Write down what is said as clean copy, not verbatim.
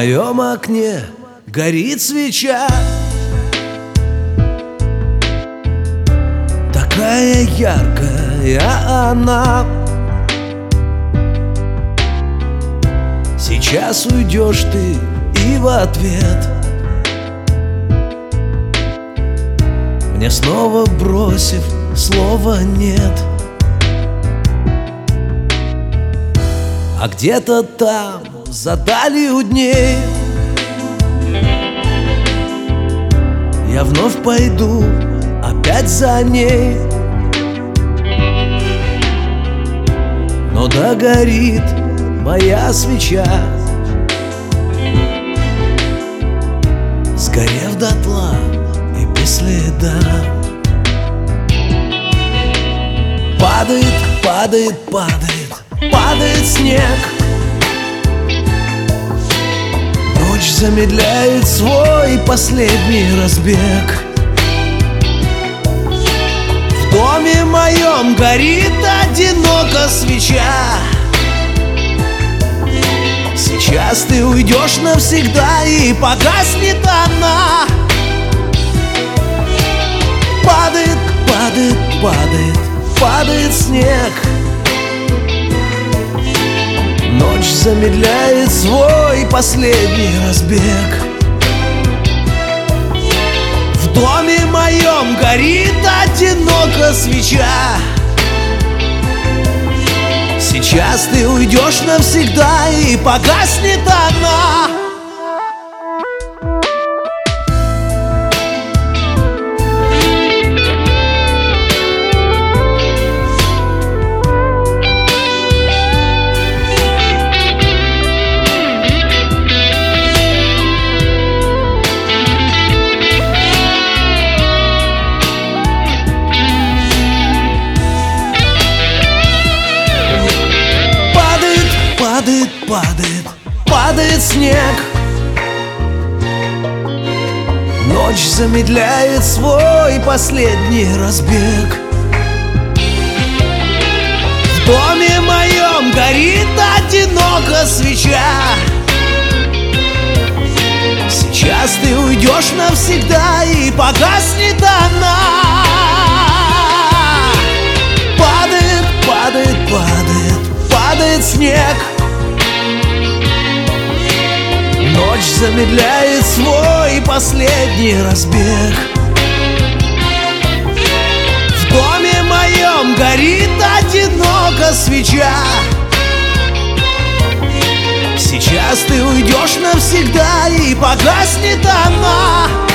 моем окне горит свеча, такая яркая она. Сейчас уйдешь ты, и в ответ мне снова бросив слова нет. А где-то там, за далью дней, я вновь пойду опять за ней. Но догорит моя свеча, сгорев дотла и без следа. Падает, падает, падает, падает снег. Ночь замедляет свой последний разбег. В доме моем горит одиноко свеча. Сейчас ты уйдешь навсегда, и погаснет она. Падает, падает, падает, падает снег. Ночь замедляет свой последний разбег. В доме моем горит одиноко свеча. Сейчас ты уйдешь навсегда, и погаснет она. Падает, падает, падает снег. Ночь замедляет свой последний разбег. В доме моем горит одиноко свеча. Сейчас ты уйдешь навсегда, и погаснет она. Падает, падает, падает, падает снег. Ночь замедляет свой последний разбег. В доме моем горит одиноко свеча. Сейчас ты уйдешь навсегда, и погаснет она.